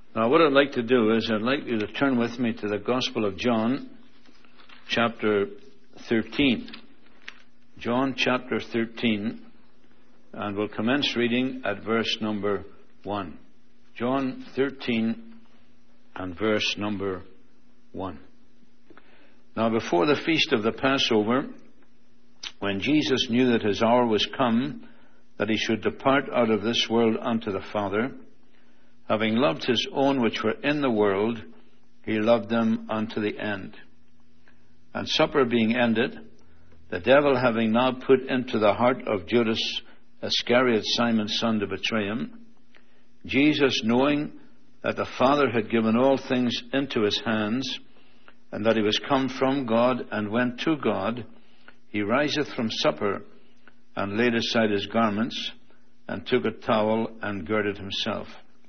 Now, what I'd like to do is I'd like you to turn with me to the Gospel of John, chapter 13. John chapter 13, and we'll commence reading at verse number 1. John 13 and verse number 1. Now, before the feast of the Passover, when Jesus knew that his hour was come, that he should depart out of this world unto the Father, having loved his own which were in the world, he loved them unto the end. And supper being ended, the devil having now put into the heart of Judas Iscariot, Simon's son, to betray him, Jesus, knowing that the Father had given all things into his hands, and that he was come from God and went to God, he riseth from supper, and laid aside his garments, and took a towel, and girded himself.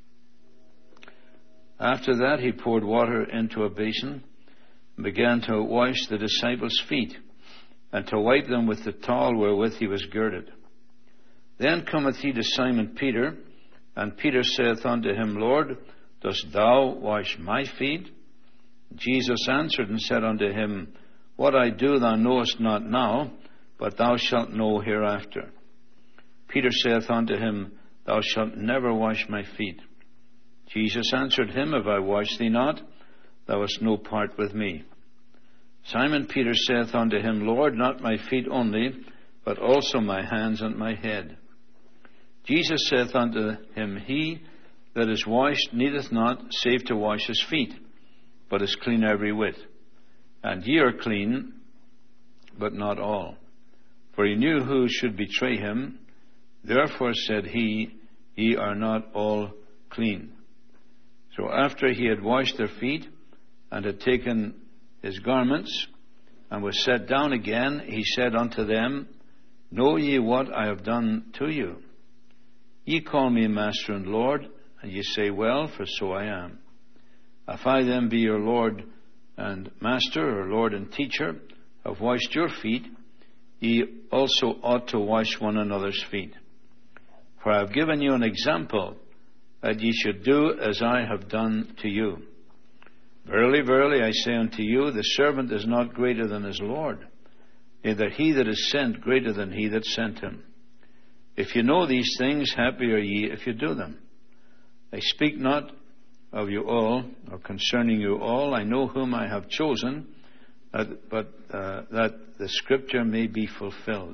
After that he poured water into a basin, and began to wash the disciples' feet, and to wipe them with the towel wherewith he was girded. Then cometh he to Simon Peter, and Peter saith unto him, Lord, dost thou wash my feet? Jesus answered and said unto him, What I do thou knowest not now, but thou shalt know hereafter. Peter saith unto him, Thou shalt never wash my feet. Jesus answered him, If I wash thee not, thou hast no part with me. Simon Peter saith unto him, Lord, not my feet only, but also my hands and my head. Jesus saith unto him, He that is washed needeth not save to wash his feet, but is clean every whit. And ye are clean, but not all. For he knew who should betray him. Therefore said he, Ye are not all clean. So after he had washed their feet, and had taken his garments, and was set down again, he said unto them, Know ye what I have done to you? Ye call me Master and Lord, and ye say, Well, for so I am. If I then be your Lord and Master, or Lord and Teacher, have washed your feet, ye also ought to wash one another's feet. For I have given you an example, that ye should do as I have done to you. Verily, verily, I say unto you, the servant is not greater than his Lord, neither he that is sent greater than he that sent him. If you know these things, happy are ye if you do them. I speak not of you all, or concerning you all. I know whom I have chosen, but that the scripture may be fulfilled.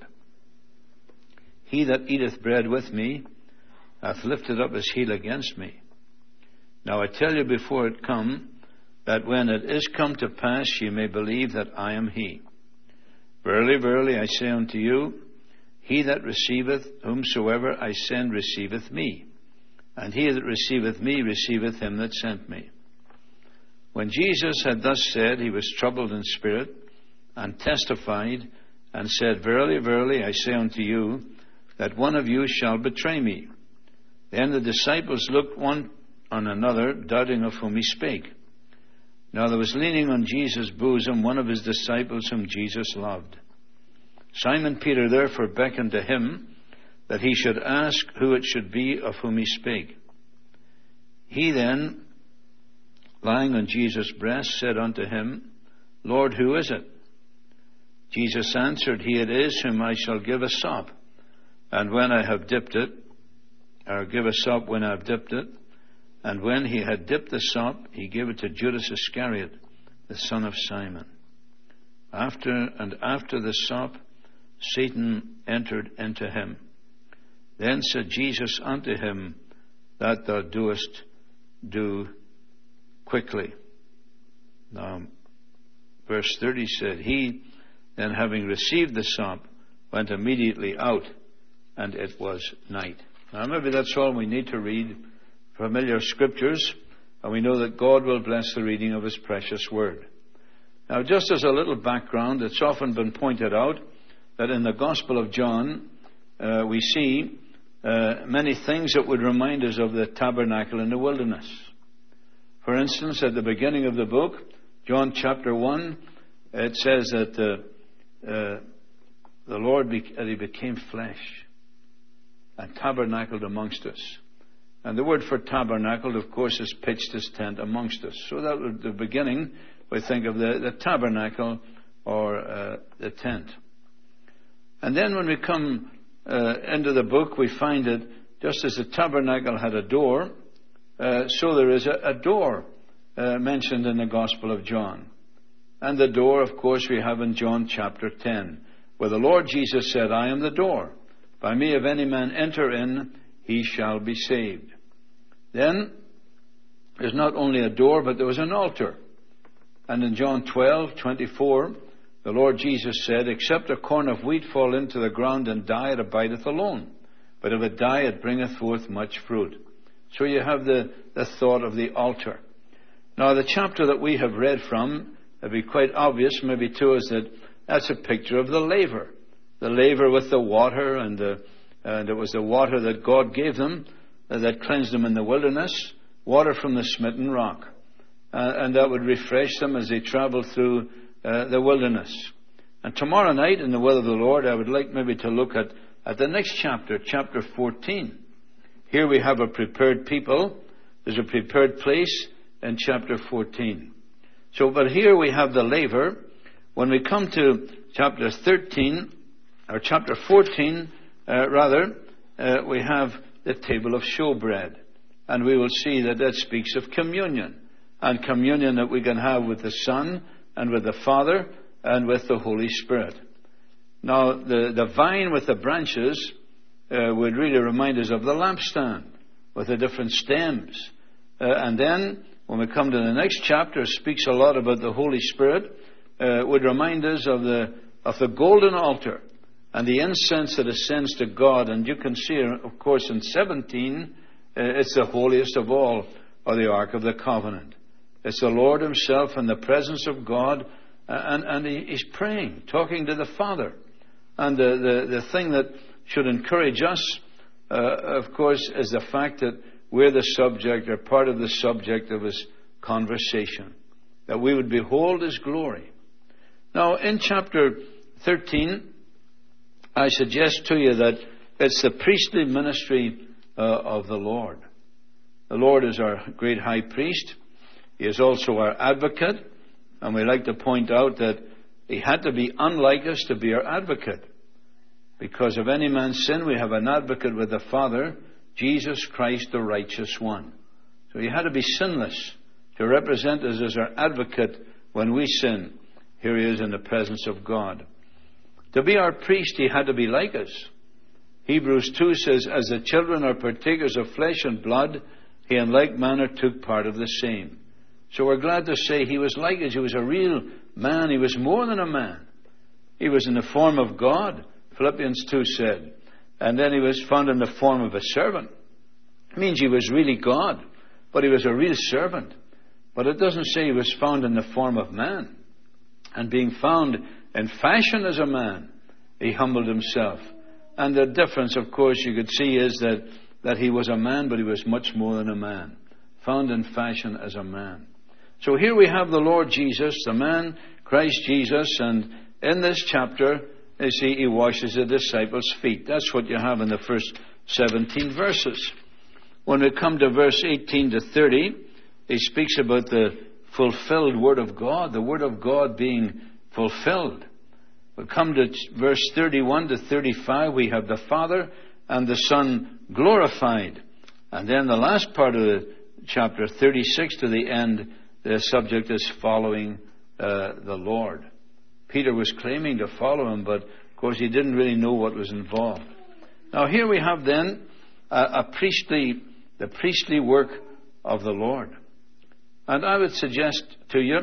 He that eateth bread with me hath lifted up his heel against me. Now I tell you before it come, that when it is come to pass, ye may believe that I am he. Verily, verily, I say unto you, he that receiveth whomsoever I send receiveth me, and he that receiveth me receiveth him that sent me. When Jesus had thus said, he was troubled in spirit, and testified, and said, Verily, verily, I say unto you, that one of you shall betray me. Then the disciples looked one on another, doubting of whom he spake. Now there was leaning on Jesus' bosom one of his disciples whom Jesus loved. Simon Peter therefore beckoned to him, that he should ask who it should be of whom he spake. He then, lying on Jesus' breast, said unto him, Lord, who is it? Jesus answered, He it is whom I shall give a sop, and when I have dipped it, or give a sop when I have dipped it. And when he had dipped the sop, he gave it to Judas Iscariot, the son of Simon. After the sop, Satan entered into him. Then said Jesus unto him, That thou doest, do quickly. Now, verse 30 said, He, then having received the sop, went immediately out, and it was night. Now, maybe that's all we need to read, familiar scriptures, and we know that God will bless the reading of his precious word. Now, just as a little background, it's often been pointed out that in the Gospel of John, we see many things that would remind us of the tabernacle in the wilderness. For instance, at the beginning of the book, John chapter 1, it says that the Lord he became flesh and tabernacled amongst us. And the word for tabernacle, of course, is pitched his tent amongst us. So that was the beginning. We think of the tabernacle or the tent. And then when we come into the book, we find that just as the tabernacle had a door, so there is a door mentioned in the Gospel of John. And the door, of course, we have in John chapter 10, where the Lord Jesus said, I am the door. By me, if any man enter in, he shall be saved. Then, there's not only a door, but there was an altar. And in John 12:24, the Lord Jesus said, except a corn of wheat fall into the ground and die, it abideth alone. But if it die, it bringeth forth much fruit. So you have the thought of the altar. Now, the chapter that we have read from, it'd be quite obvious maybe to us that that's a picture of the laver. The laver with the water, and it was the water that God gave them that cleansed them in the wilderness, water from the smitten rock. And that would refresh them as they traveled through the wilderness. And tomorrow night, in the will of the Lord, I would like maybe to look at the next chapter, chapter 14. Here we have a prepared people. There's a prepared place in chapter 14. So, but here we have the laver. When we come to chapter 13, or chapter 14, we have the table of showbread. And we will see that that speaks of communion. And communion that we can have with the Son, and with the Father, and with the Holy Spirit. Now, the vine with the branches would really remind us of the lampstand, with the different stems. And then, when we come to the next chapter, it speaks a lot about the Holy Spirit, would remind us of the golden altar, and the incense that ascends to God. And you can see, of course, in 17, it's the holiest of all, or the Ark of the Covenant. It's the Lord himself in the presence of God, and he's praying, talking to the Father. And the thing that should encourage us, of course, is the fact that we're the subject, or part of the subject of his conversation, that we would behold his glory. Now, in chapter 13, I suggest to you that it's the priestly ministry of the Lord. The Lord is our great high priest. He is also our advocate. And we like to point out that he had to be unlike us to be our advocate. Because of any man's sin, we have an advocate with the Father, Jesus Christ, the righteous one. So he had to be sinless to represent us as our advocate when we sin. Here he is in the presence of God. To be our priest, he had to be like us. Hebrews 2 says, as the children are partakers of flesh and blood, he in like manner took part of the same. So we're glad to say he was like us. He was a real man. He was more than a man. He was in the form of God, Philippians 2 said. And then he was found in the form of a servant. It means he was really God, but he was a real servant. But it doesn't say he was found in the form of man. And being found in fashion as a man, he humbled himself. And the difference, of course, you could see is that he was a man, but he was much more than a man. Found in fashion as a man. So here we have the Lord Jesus, the man, Christ Jesus, and in this chapter, you see, he washes the disciples' feet. That's what you have in the first 17 verses. When we come to verse 18 to 30, he speaks about the fulfilled Word of God, the Word of God being fulfilled. We come to verse 31 to 35, we have the Father and the Son glorified. And then the last part of the chapter 36 to the end, the subject is following the Lord. Peter was claiming to follow him, but of course he didn't really know what was involved. Now here we have then the priestly work of the Lord. And I would suggest to you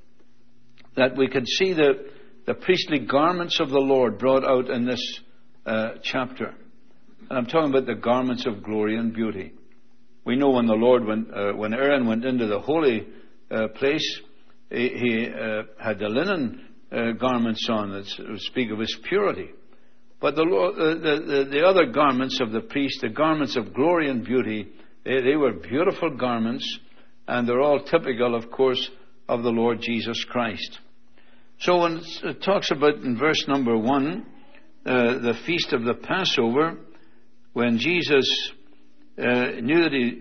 that we could see the priestly garments of the Lord brought out in this chapter. And I'm talking about the garments of glory and beauty. We know when the Lord when Aaron went into the holy place, he had the linen garments on that speak of his purity. But the other garments of the priest, the garments of glory and beauty, they were beautiful garments, and they're all typical, of course, of the Lord Jesus Christ. So when it talks about in verse number 1, the feast of the Passover, when Jesus knew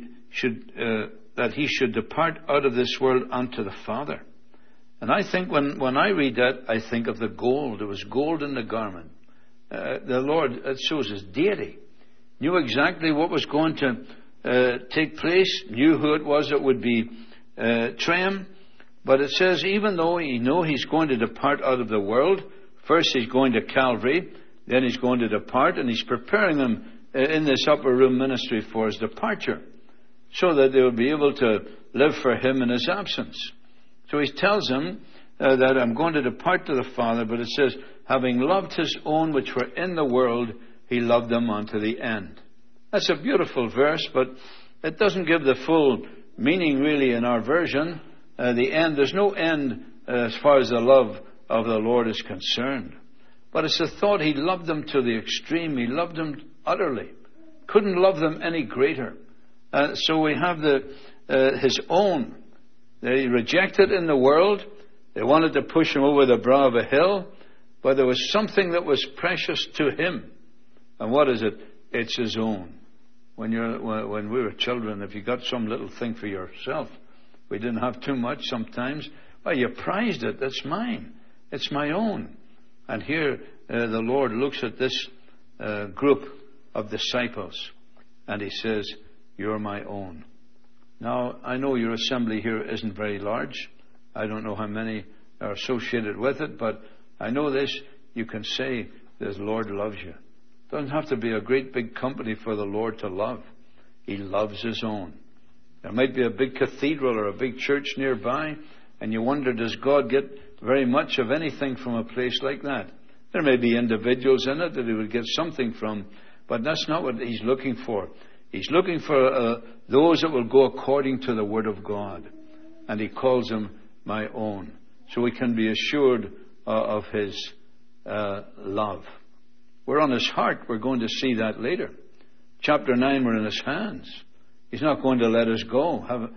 that he should depart out of this world unto the Father. And I think when I read that, I think of the gold. There was gold in the garment. The Lord, it shows his deity, knew exactly what was going to take place, knew who it was that would be trained. But it says, even though he know he's going to depart out of the world, first he's going to Calvary, then he's going to depart, and he's preparing them in this upper room ministry for his departure, so that they will be able to live for him in his absence. So he tells them that I'm going to depart to the Father, but it says, having loved his own which were in the world, he loved them unto the end. That's a beautiful verse, but it doesn't give the full meaning really in our version. The end, there's no end as far as the love of the Lord is concerned. But it's the thought he loved them to the extreme. He loved them utterly. Couldn't love them any greater. So we have his own. They rejected in the world. They wanted to push him over the brow of a hill. But there was something that was precious to him. And what is it? It's his own. When we were children, if you got some little thing for yourself, we didn't have too much sometimes. Well, you prized it. That's mine. It's my own. And here the Lord looks at this group of disciples and he says, you're my own. Now, I know your assembly here isn't very large. I don't know how many are associated with it, but I know this. You can say the Lord loves you. It doesn't have to be a great big company for the Lord to love. He loves his own. There might be a big cathedral or a big church nearby, and you wonder, does God get very much of anything from a place like that? There may be individuals in it that he would get something from, but that's not what he's looking for. He's looking for those that will go according to the Word of God, and he calls them my own. So we can be assured of his love. We're on his heart. We're going to see that later. Chapter 9, we're in his hands. He's not going to let us go.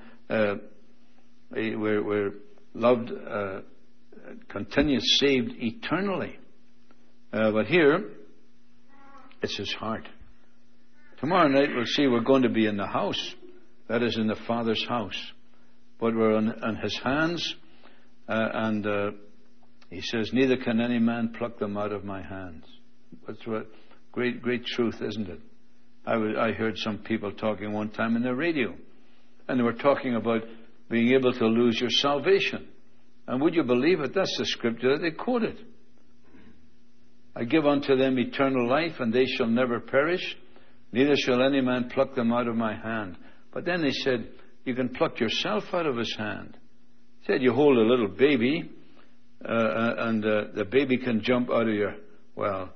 We're loved, continued, saved eternally. But here, it's his heart. Tomorrow night we'll see we're going to be in the house. That is in the Father's house. But we're on his hands. And he says, neither can any man pluck them out of my hands. That's what great truth, isn't it? I heard some people talking one time in the radio, and they were talking about being able to lose your salvation. And would you believe it? That's the scripture that they quoted. I give unto them eternal life, and they shall never perish, neither shall any man pluck them out of my hand. But then they said, you can pluck yourself out of his hand. They said, you hold a little baby, and the baby can jump out of your... Well,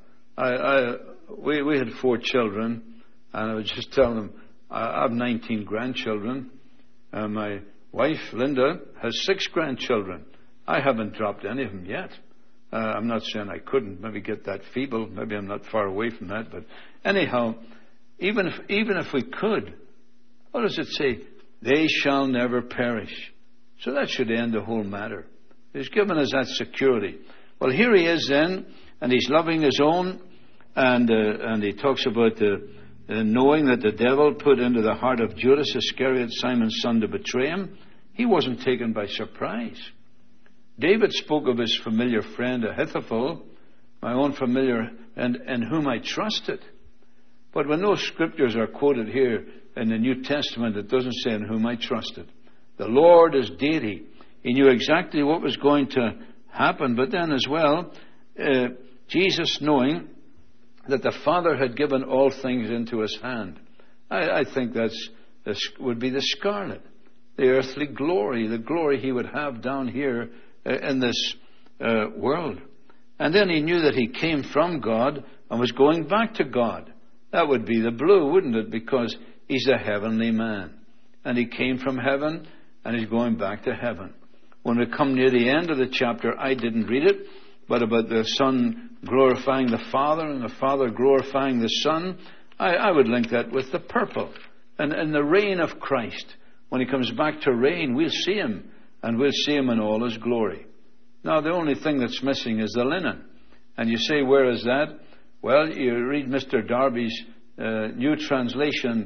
we had 4 children, and I was just telling them, I have 19 grandchildren. My wife, Linda, has 6 grandchildren. I haven't dropped any of them yet. I'm not saying I couldn't maybe get that feeble. Maybe I'm not far away from that. But anyhow, even if we could, what does it say? They shall never perish. So that should end the whole matter. He's given us that security. Well, here he is then, and he's loving his own, and he talks about knowing that the devil put into the heart of Judas Iscariot, Simon's son, to betray him. He wasn't taken by surprise. David spoke of his familiar friend Ahithophel, my own familiar, and in whom I trusted. But when those scriptures are quoted here in the New Testament, it doesn't say in whom I trusted. The Lord is deity. He knew exactly what was going to happen. But then as well, Jesus knowing that the Father had given all things into his hand. I think this would be the scarlet, the earthly glory, the glory he would have down here in this world. And then he knew that he came from God and was going back to God. That would be the blue, wouldn't it? Because he's a heavenly man. And he came from heaven and he's going back to heaven. When we come near the end of the chapter, I didn't read it, but about the Son glorifying the Father and the Father glorifying the Son, I would link that with the purple. And the reign of Christ. When he comes back to reign, we'll see him, and we'll see him in all his glory. Now, the only thing that's missing is the linen. And you say, where is that? Well, you read Mr. Darby's new translation,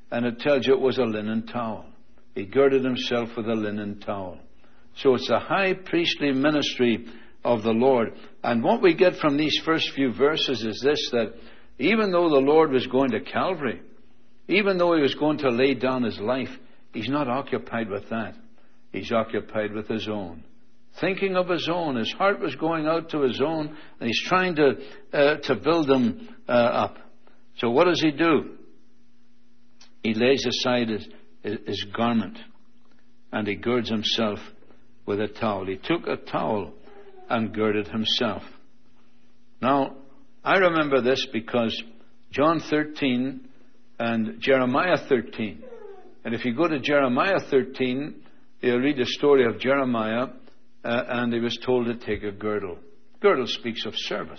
and it tells you it was a linen towel. He girded himself with a linen towel. So it's the high priestly ministry of the Lord. And what we get from these first few verses is this, that even though the Lord was going to Calvary, even though he was going to lay down his life, he's not occupied with that. He's occupied with his own. Thinking of his own. His heart was going out to his own, and he's trying to build them up. So what does he do? He lays aside his garment, and he girds himself with a towel. He took a towel and girded himself. Now, I remember this because John 13 and Jeremiah 13. And if you go to Jeremiah 13, you'll read the story of Jeremiah, and he was told to take a girdle. Girdle speaks of service.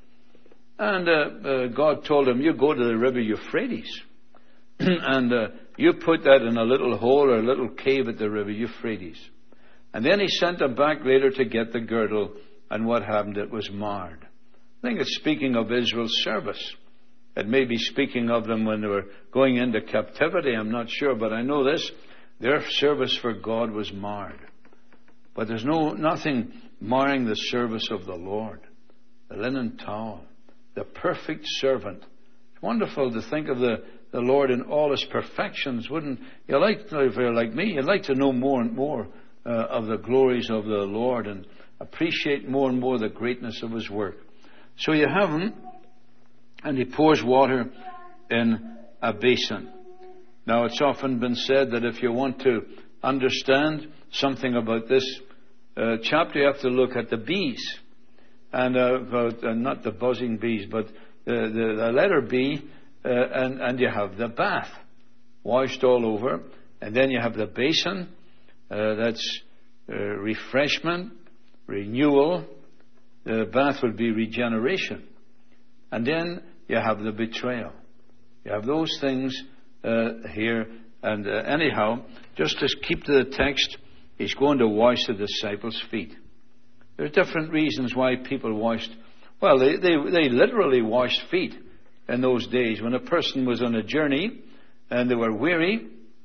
And God told him, you go to the river Euphrates, and you put that in a little hole or a little cave at the river Euphrates. And then he sent him back later to get the girdle, and what happened? It was marred. I think it's speaking of Israel's service. It may be speaking of them when they were going into captivity. I'm not sure, but I know this. Their service for God was marred. But there's nothing marring the service of the Lord. The linen towel. The perfect servant. It's wonderful to think of the Lord in all his perfections. Wouldn't you like, if you're like me, you'd like to know more and more of the glories of the Lord and appreciate more and more the greatness of his work. So you have him, and he pours water in a basin. Now, it's often been said that if you want to understand something about this chapter, you have to look at the bees. And not the buzzing bees, but the letter B, and you have the bath, washed all over. And then you have the basin, that's refreshment, renewal. The bath would be regeneration. And then you have the betrayal. You have those things here. And anyhow, just to keep to the text, he's going to wash the disciples' feet. There are different reasons why people washed. Well, they literally washed feet in those days. When a person was on a journey and they were weary,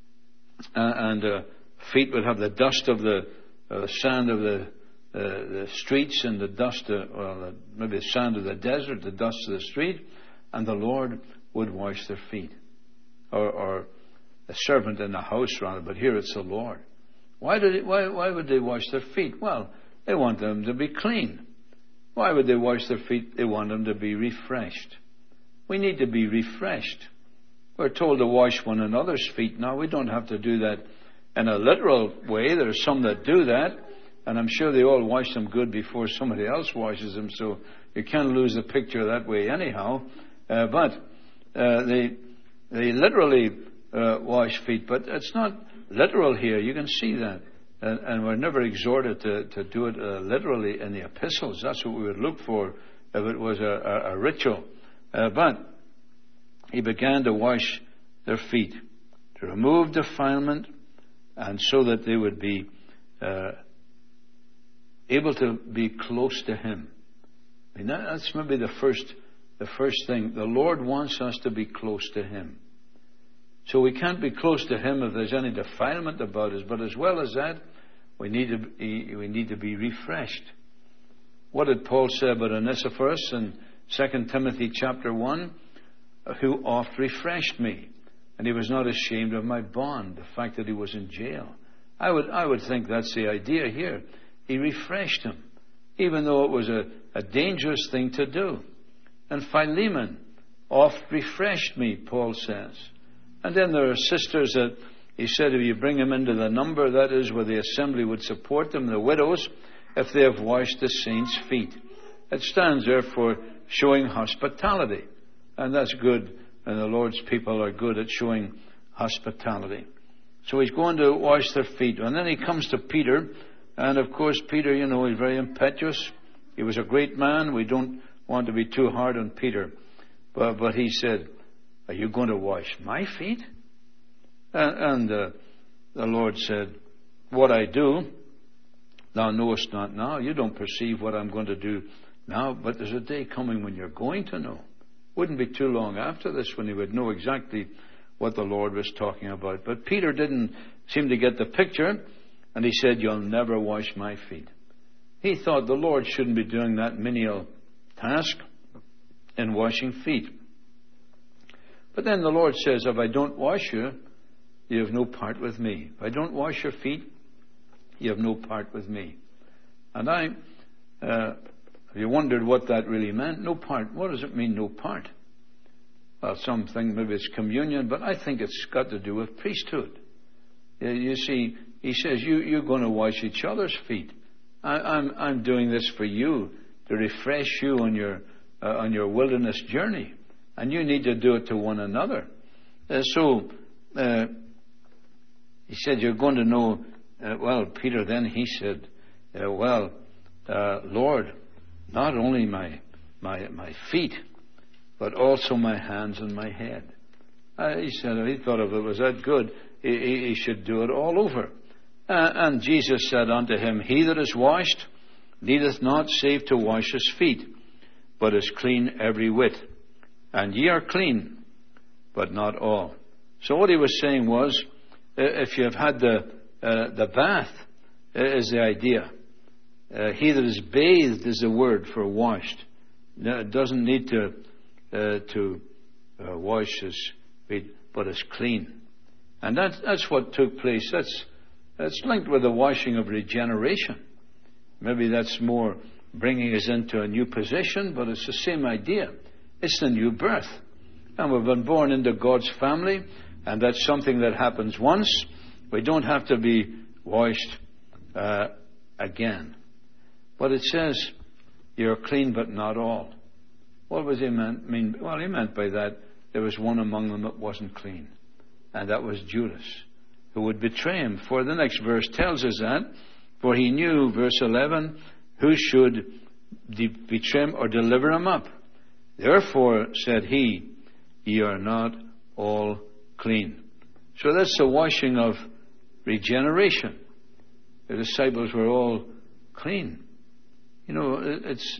and feet would have the dust of the sand of the streets and the dust, maybe the sand of the desert, the dust of the street, and the Lord would wash their feet. Or a servant in the house, rather, but here it's the Lord. Why would they wash their feet? Well, they want them to be clean. Why would they wash their feet? They want them to be refreshed. We need to be refreshed. We're told to wash one another's feet. Now, we don't have to do that in a literal way. There are some that do that, and I'm sure they all wash them good before somebody else washes them, so you can't lose the picture that way anyhow. But they literally wash feet, but it's not literal here. You can see that. And we're never exhorted to do it literally in the epistles. That's what we would look for if it was a ritual. But he began to wash their feet, to remove defilement, and so that they would be able to be close to him. I mean, that's maybe the first thing. The Lord wants us to be close to him. So we can't be close to him if there's any defilement about us. But as well as that, we need to be refreshed. What did Paul say about Onesiphorus in 2 Timothy chapter 1? Who oft refreshed me, and he was not ashamed of my bond, the fact that he was in jail. I would think that's the idea here. He refreshed him, even though it was a dangerous thing to do. And Philemon oft refreshed me, Paul says. And then there are sisters that he said if you bring them into the number, that is where the assembly would support them, the widows, if they have washed the saints' feet. It stands there for showing hospitality. And that's good. And the Lord's people are good at showing hospitality. So he's going to wash their feet. And then he comes to Peter. And of course, Peter, he's very impetuous. He was a great man. We don't want to be too hard on Peter. But he said, are you going to wash my feet? And the Lord said, what I do, thou knowest not now. You don't perceive what I'm going to do now. But there's a day coming when you're going to know. Wouldn't be too long after this when he would know exactly what the Lord was talking about. But Peter didn't seem to get the picture, and he said, "You'll never wash my feet." He thought the Lord shouldn't be doing that menial task in washing feet. But then the Lord says, "If I don't wash you, you have no part with me. If I don't wash your feet, you have no part with me." And you wondered what that really meant. No part. What does it mean, no part? Well, some think maybe it's communion, but I think it's got to do with priesthood. You see, he says, you're going to wash each other's feet. I'm doing this for you, to refresh you on your wilderness journey. And you need to do it to one another. So he said, "You're going to know." Peter then, he said, "Lord, not only my feet, but also my hands and my head." He said, he thought if it was that good, he should do it all over. And Jesus said unto him, "He that is washed needeth not save to wash his feet, but is clean every whit. And ye are clean, but not all." So what he was saying was, if you have had the bath, is the idea. He that is bathed is the word for washed. It doesn't need to wash his feet, but is clean. And that's what took place. That's linked with the washing of regeneration. Maybe that's more bringing us into a new position, but it's the same idea. It's the new birth. And we've been born into God's family, and that's something that happens once. We don't have to be washed again. But it says, "You're clean, but not all." What was he mean? Well, he meant by that, there was one among them that wasn't clean. And that was Judas, who would betray him. For the next verse tells us that. For he knew, verse 11, who should betray him or deliver him up. Therefore, said he, "Ye are not all clean." So that's the washing of regeneration. The disciples were all clean. You know,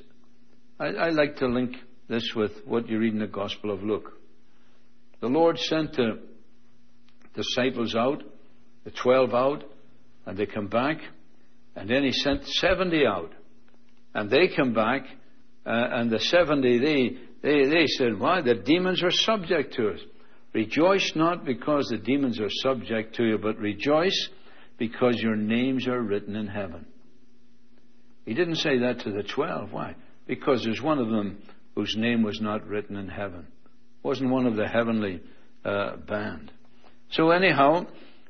I like to link this with what you read in the Gospel of Luke. The Lord sent the disciples out, the 12 out, and they come back. And then he sent 70 out. And they come back, and the 70, they said, "Why? The demons are subject to us." Rejoice not because the demons are subject to you, but rejoice because your names are written in heaven. He didn't say that to the 12. Why? Because there's one of them whose name was not written in heaven. Wasn't one of the heavenly band. So anyhow,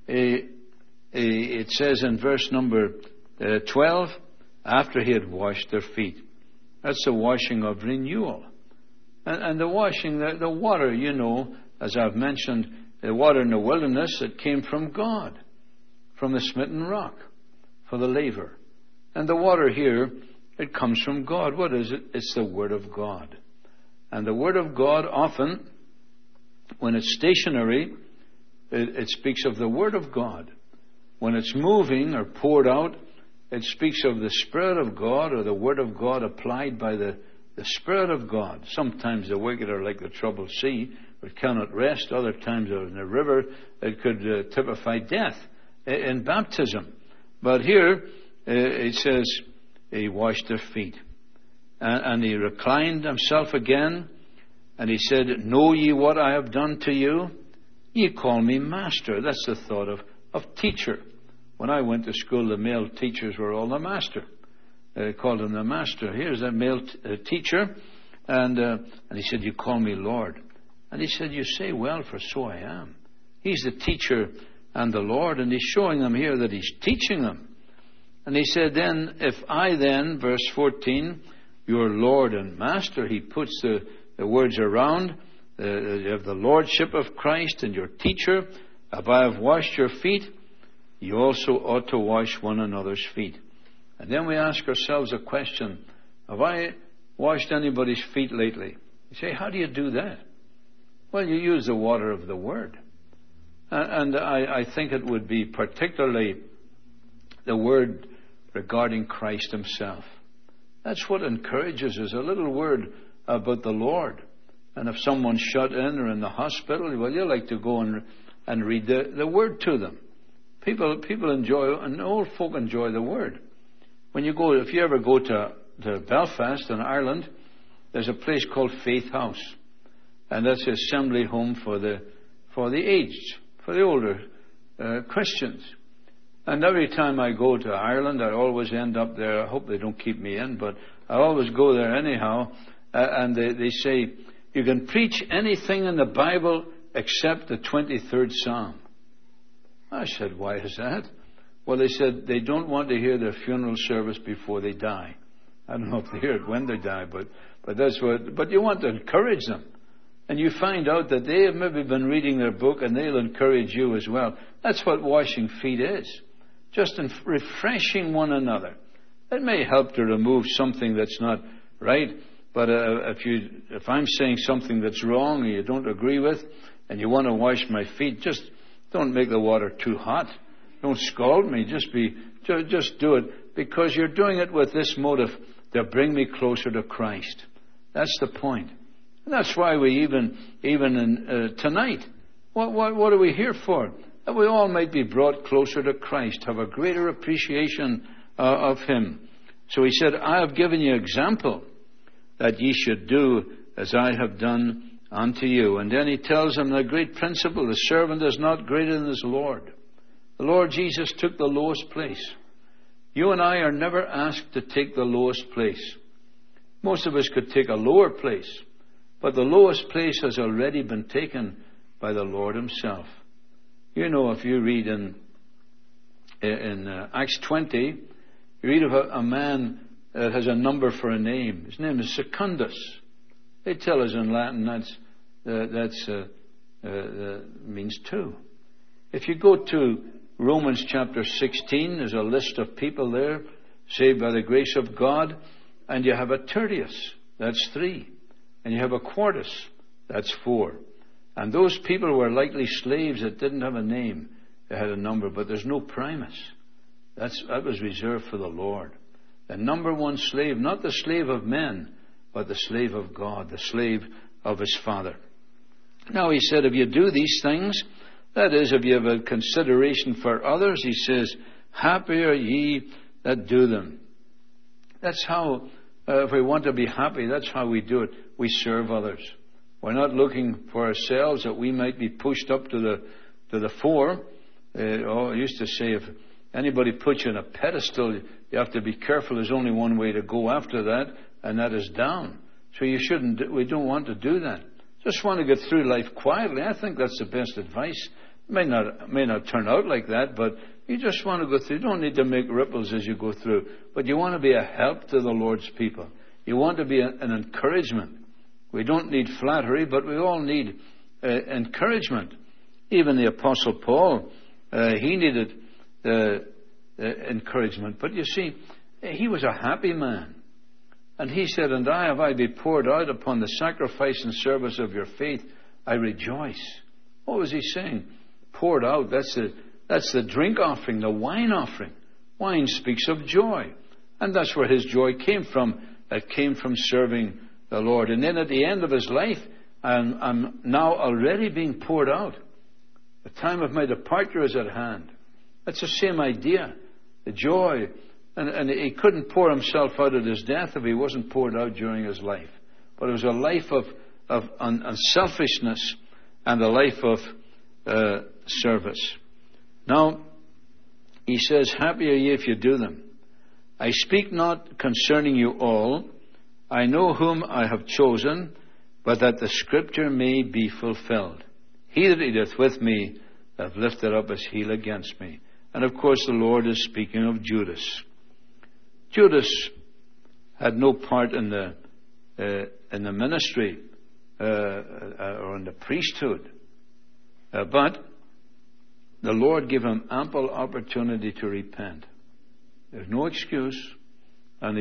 it says in verse number 12, after he had washed their feet. That's the washing of renewal. And the washing, the water, you know, as I've mentioned, the water in the wilderness, it came from God, from the smitten rock, for the laver. And the water here, it comes from God. What is it? It's the Word of God. And the Word of God often, when it's stationary, it speaks of the Word of God. When it's moving or poured out, it speaks of the Spirit of God or the Word of God applied by the Spirit of God. Sometimes the wicked are like the troubled sea, which cannot rest. Other times in a river, it could typify death in baptism. But here, it says, he washed their feet. And he reclined himself again, and he said, "Know ye what I have done to you? Ye call me master." That's the thought of teacher. When I went to school, the male teachers were all the master. They called him the master. Here's a male teacher. And he said, "You call me Lord." And he said, "You say well, for so I am." He's the teacher and the Lord, and he's showing them here that he's teaching them. And he said, "Then, if I then," verse 14, "your Lord and Master," he puts the words around, you have the Lordship of Christ and your teacher, "if I have washed your feet, you also ought to wash one another's feet." And then we ask ourselves a question, have I washed anybody's feet lately? You say, how do you do that? Well, you use the water of the Word. And I think it would be particularly the Word regarding Christ Himself. That's what encourages us, a little word about the Lord And if someone's shut in or in the hospital, well, you like to go and read the Word to them. People enjoy, and old folk enjoy the Word. If you ever go to Belfast in Ireland, there's a place called Faith House. And that's the assembly home for the aged, for the older Christians. And every time I go to Ireland, I always end up there. I hope they don't keep me in, but I always go there anyhow. And they say, you can preach anything in the Bible except the 23rd Psalm. I said, why is that? Well, they said they don't want to hear their funeral service before they die. I don't know if they hear it when they die, but that's what. But you want to encourage them. And you find out that they have maybe been reading their book, and they'll encourage you as well. That's what washing feet is. Just refreshing one another. It may help to remove something that's not right, but if I'm saying something that's wrong and you don't agree with, and you want to wash my feet, just don't make the water too hot. Don't scald me. Just do it, because you're doing it with this motive to bring me closer to Christ. That's the point. And that's why we even tonight, what are we here for? That we all might be brought closer to Christ, have a greater appreciation of Him. So He said, I have given you example that ye should do as I have done unto you. And then He tells them the great principle, the servant is not greater than his Lord. The Lord Jesus took the lowest place. You and I are never asked to take the lowest place. Most of us could take a lower place, but the lowest place has already been taken by the Lord Himself. You know, if you read in Acts 20, you read of a man that has a number for a name. His name is Secundus. They tell us in Latin that means two. If you go to Romans chapter 16, there's a list of people there saved by the grace of God, and you have a Tertius, that's 3, and you have a Quartus, that's 4. And those people were likely slaves that didn't have a name. They had a number, but there's no Primus. That was reserved for the Lord. The number one slave, not the slave of men, but the slave of God, the slave of His Father. Now He said, if you do these things, that is, if you have a consideration for others, He says, happy are ye that do them. That's how, if we want to be happy, that's how we do it. We serve others. We're not looking for ourselves that we might be pushed up to the fore. I used to say, if anybody puts you on a pedestal, you have to be careful. There's only one way to go after that, and that is down. So we don't want to do that. Just want to get through life quietly. I think that's the best advice. It may not turn out like that, but you just want to go through. You don't need to make ripples as you go through, but you want to be a help to the Lord's people. You want to be an encouragement. We don't need flattery, but we all need encouragement. Even the Apostle Paul, he needed encouragement. But you see, he was a happy man. And he said, and have I be poured out upon the sacrifice and service of your faith, I rejoice. What was he saying? Poured out, that's the drink offering, the wine offering. Wine speaks of joy. And that's where his joy came from. It came from serving the Lord. And then at the end of his life, I'm now already being poured out. The time of my departure is at hand. That's the same idea. The joy. And he couldn't pour himself out at his death if he wasn't poured out during his life. But it was a life of unselfishness and a life of service. Now, he says, happy are ye if you do them. I speak not concerning you all. I know whom I have chosen, but that the scripture may be fulfilled. He that eateth with me hath lifted up his heel against me. And of course the Lord is speaking of Judas. Judas had no part in the ministry or in the priesthood. But the Lord gave him ample opportunity to repent. There's no excuse. And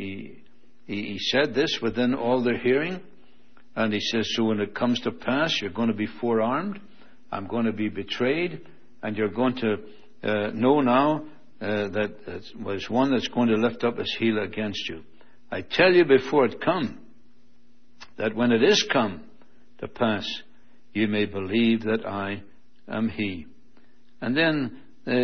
he said this within all their hearing. And he says, so when it comes to pass, you're going to be forearmed. I'm going to be betrayed. And you're going to know now that there's one that's going to lift up his heel against you. I tell you before it come, that when it is come, to pass, you may believe that I am he. And then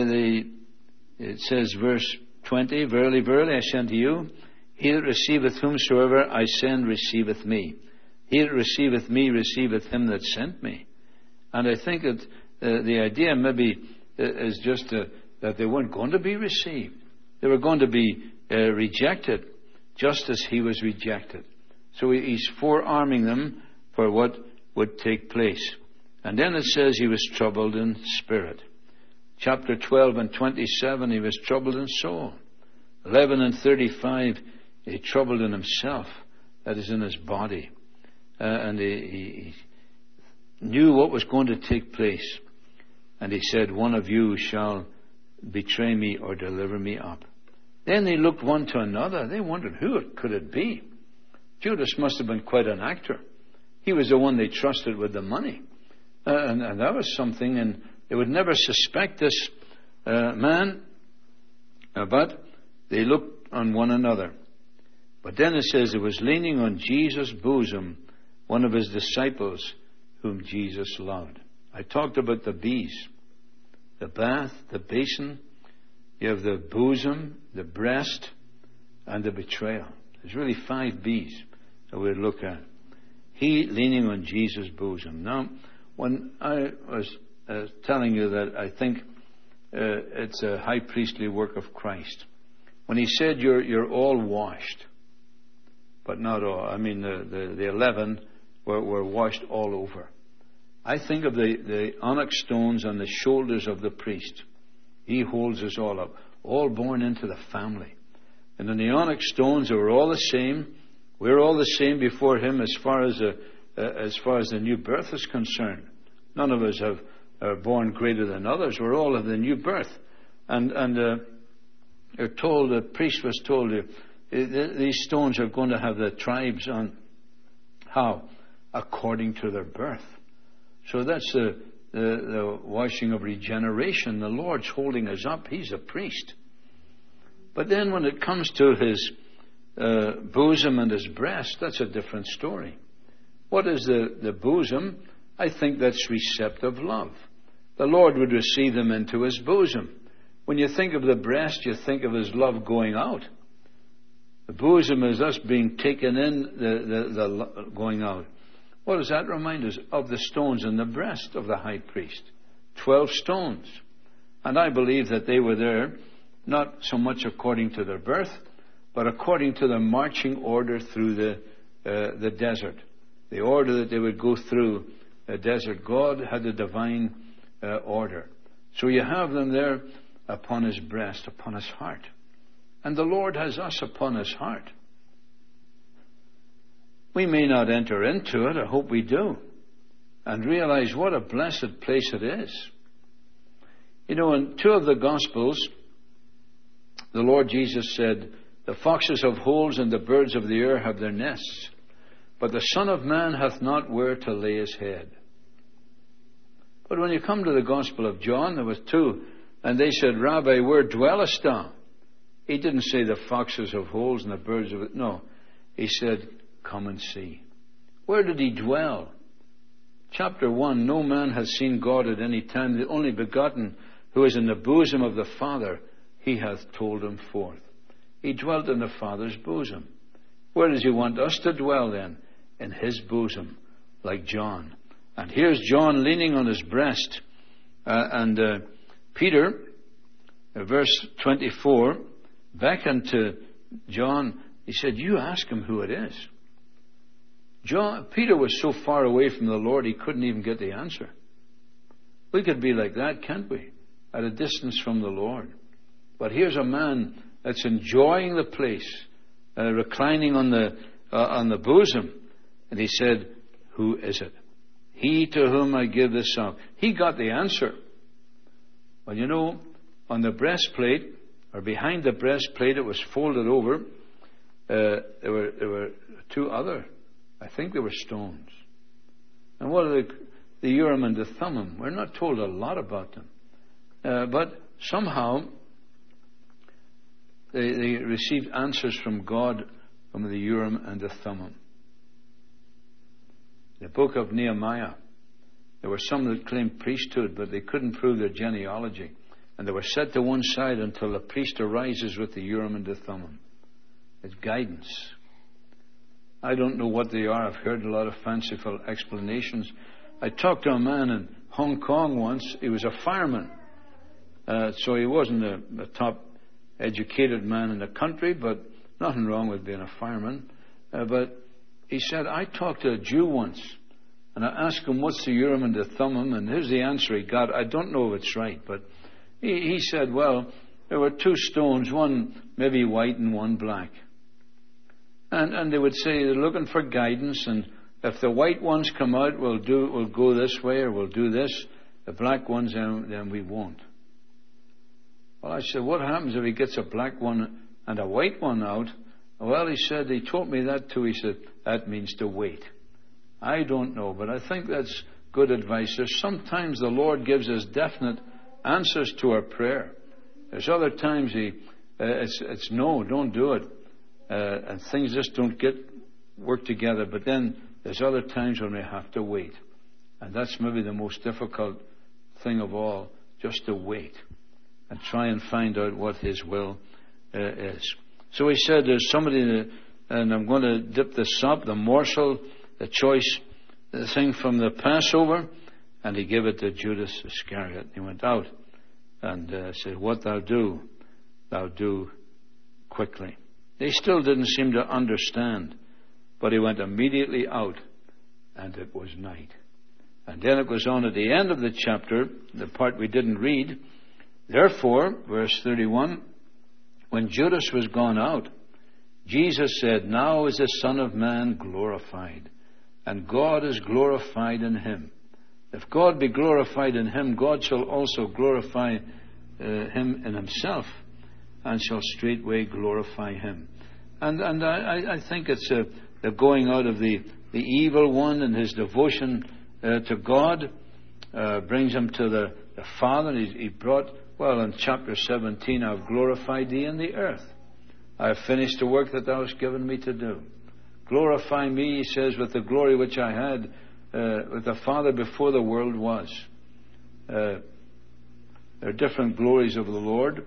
it says, verse 20, Verily, verily, I say unto you, he that receiveth whomsoever I send receiveth me. He that receiveth me receiveth him that sent me. And I think that the idea maybe is just that they weren't going to be received. They were going to be rejected, just as he was rejected. So he's forearming them for what would take place. And then it says he was troubled in spirit. Chapter 12 and 27, he was troubled in soul. 11 and 35, he troubled in himself, that is in his body. And he knew what was going to take place. And he said, one of you shall betray me or deliver me up. Then they looked one to another. They wondered, who could it be? Judas must have been quite an actor. He was the one they trusted with the money. And that was something, and they would never suspect this man. But they looked on one another. But then it says it was leaning on Jesus' bosom, one of his disciples whom Jesus loved. I talked about the B's. The bath, the basin. You have the bosom, the breast, and the betrayal. There's really 5 B's that we'll look at. He leaning on Jesus' bosom. Now, when I was telling you that I think it's a high priestly work of Christ, when he said you're all washed, but not all. I mean, the 11 were washed all over. I think of the onyx stones on the shoulders of the priest. He holds us all up, all born into the family. And then the onyx stones are all the same. We're all the same before him as far as the new birth is concerned. None of us are born greater than others. We're all of the new birth. And they're told, the priest was told, these stones are going to have the tribes on. How? According to their birth. So that's the washing of regeneration. The Lord's holding us up. He's a priest. But then when it comes to his bosom and his breast, that's a different story. What is the bosom? I think that's receptive love. The Lord would receive them into his bosom. When you think of the breast, you think of his love going out. The bosom is us being taken in, the going out. What does that remind us? Of the stones in the breast of the high priest. 12 stones. And I believe that they were there not so much according to their birth, but according to the marching order through the desert. The order that they would go through the desert. God had a divine order. So you have them there upon his breast, upon his heart. And the Lord has us upon his heart. We may not enter into it, I hope we do, and realize what a blessed place it is. You know, in 2 of the Gospels, the Lord Jesus said, the foxes have holes and the birds of the air have their nests, but the Son of Man hath not where to lay his head. But when you come to the Gospel of John, there was 2, and they said, Rabbi, where dwellest thou? He didn't say the foxes have holes and the birds of it. No, he said, come and see. Where did he dwell? Chapter 1, no man hath seen God at any time. The only begotten, who is in the bosom of the Father, he hath told him forth. He dwelt in the Father's bosom. Where does he want us to dwell then? In his bosom, like John. And here's John leaning on his breast. Peter, verse 24, beckoned to John. He said, you ask him who it is. Peter was so far away from the Lord, he couldn't even get the answer. We could be like that, can't we? At a distance from the Lord. But here's a man that's enjoying the place, reclining on the bosom. And he said, who is it? He to whom I give this song. He got the answer. Well, you know, on the breastplate, or behind the breastplate, it was folded over. There were 2 other, I think they were stones. And what are the Urim and the Thummim? We're not told a lot about them. But somehow they received answers from God from the Urim and the Thummim. The book of Nehemiah. There were some that claimed priesthood, but they couldn't prove their genealogy. And they were set to one side until the priest arises with the Urim and the Thummim. It's guidance. I don't know what they are. I've heard a lot of fanciful explanations. I talked to a man in Hong Kong once. He was a fireman. So he wasn't a top educated man in the country, but nothing wrong with being a fireman. But he said, I talked to a Jew once, and I asked him, what's the Urim and the Thummim? And here's the answer he got. I don't know if it's right, but he said, well, there were two stones, one maybe white and one black. And they would say they're looking for guidance, and if the white ones come out, we'll go this way, or we'll do this. The black ones, then we won't. Well, I said, what happens if he gets a black one and a white one out? Well, he said, he told me that too. He said, that means to wait. I don't know, but I think that's good advice. There's sometimes the Lord gives us definite answers to our prayer. There's other times it's no, don't do it. And things just don't work together. But then there's other times when we have to wait. And that's maybe the most difficult thing of all, just to wait and try and find out what His will is. So he said, there's somebody, and I'm going to dip this up, the morsel, the choice, the thing from the Passover, and he gave it to Judas Iscariot. He went out and said, what thou do quickly. They still didn't seem to understand, but he went immediately out, and it was night. And then it goes on at the end of the chapter, the part we didn't read. Therefore, verse 31, when Judas was gone out, Jesus said, now is the Son of Man glorified, and God is glorified in him. If God be glorified in him, God shall also glorify him in himself, and shall straightway glorify him. And I think it's the going out of the evil one and his devotion to God brings him to the Father. He brought, well, in chapter 17, I've glorified thee in the earth. I have finished the work that thou hast given me to do. Glorify me, he says, with the glory which I had with the Father before the world was. There are different glories of the Lord.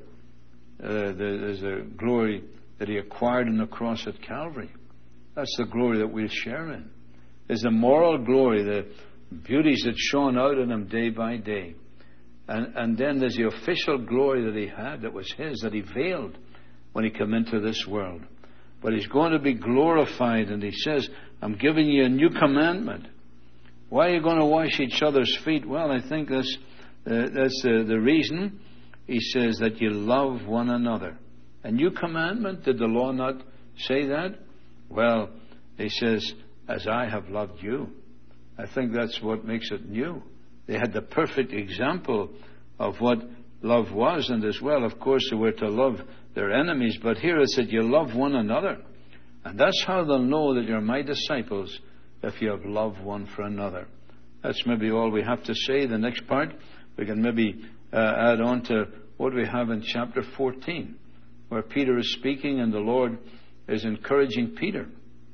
There's a glory that he acquired on the cross at Calvary. That's the glory that we'll share in. There's the moral glory, the beauties that shone out in him day by day. And then there's the official glory that he had, that was his, that he veiled when he came into this world. But he's going to be glorified, and he says, I'm giving you a new commandment. Why are you going to wash each other's feet? Well, I think that's the reason. He says that you love one another. A new commandment? Did the law not say that? Well, he says, as I have loved you. I think that's what makes it new. They had the perfect example of what love was, and as well, of course, they were to love their enemies. But here it said, you love one another. And that's how they'll know that you're my disciples, if you have love one for another. That's maybe all we have to say. The next part, we can maybe add on to what we have in chapter 14, where Peter is speaking and the Lord is encouraging Peter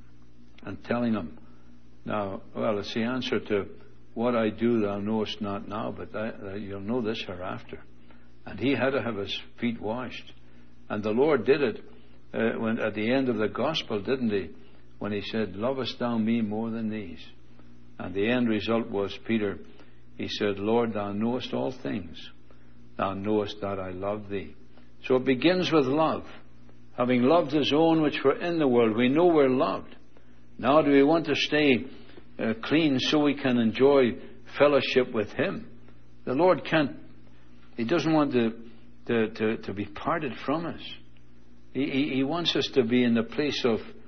and telling him, now, well, it's the answer to what I do thou knowest not now, but you'll know this hereafter. And he had to have his feet washed. And the Lord did it when at the end of the gospel, didn't he? When he said, lovest thou me more than these? And the end result was, Peter, he said, Lord, thou knowest all things. Thou knowest that I love thee. So it begins with love. Having loved his own which were in the world, we know we're loved. Now do we want to stay clean so we can enjoy fellowship with him? The Lord can't, he doesn't want to be parted from us. He wants us to be in the place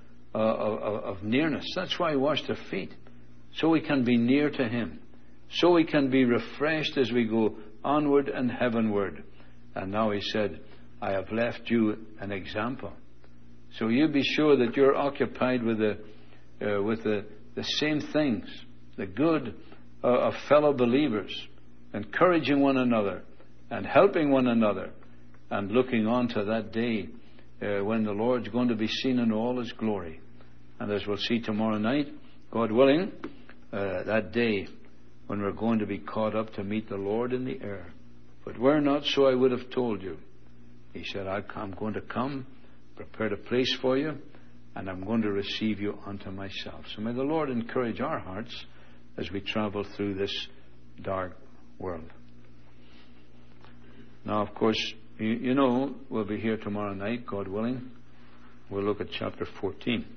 of nearness. That's why he washed our feet. So we can be near to him. So we can be refreshed as we go onward and heavenward. And now he said, I have left you an example. So you be sure that you're occupied with the same things, the good of fellow believers, encouraging one another and helping one another, and looking on to that day when the Lord's going to be seen in all his glory. And as we'll see tomorrow night, God willing, that day when we're going to be caught up to meet the Lord in the air. If it were not so, I would have told you. He said, I'm going to come, prepare a place for you, and I'm going to receive you unto myself. So may the Lord encourage our hearts as we travel through this dark world. Now, of course, you know we'll be here tomorrow night, God willing. We'll look at chapter 14.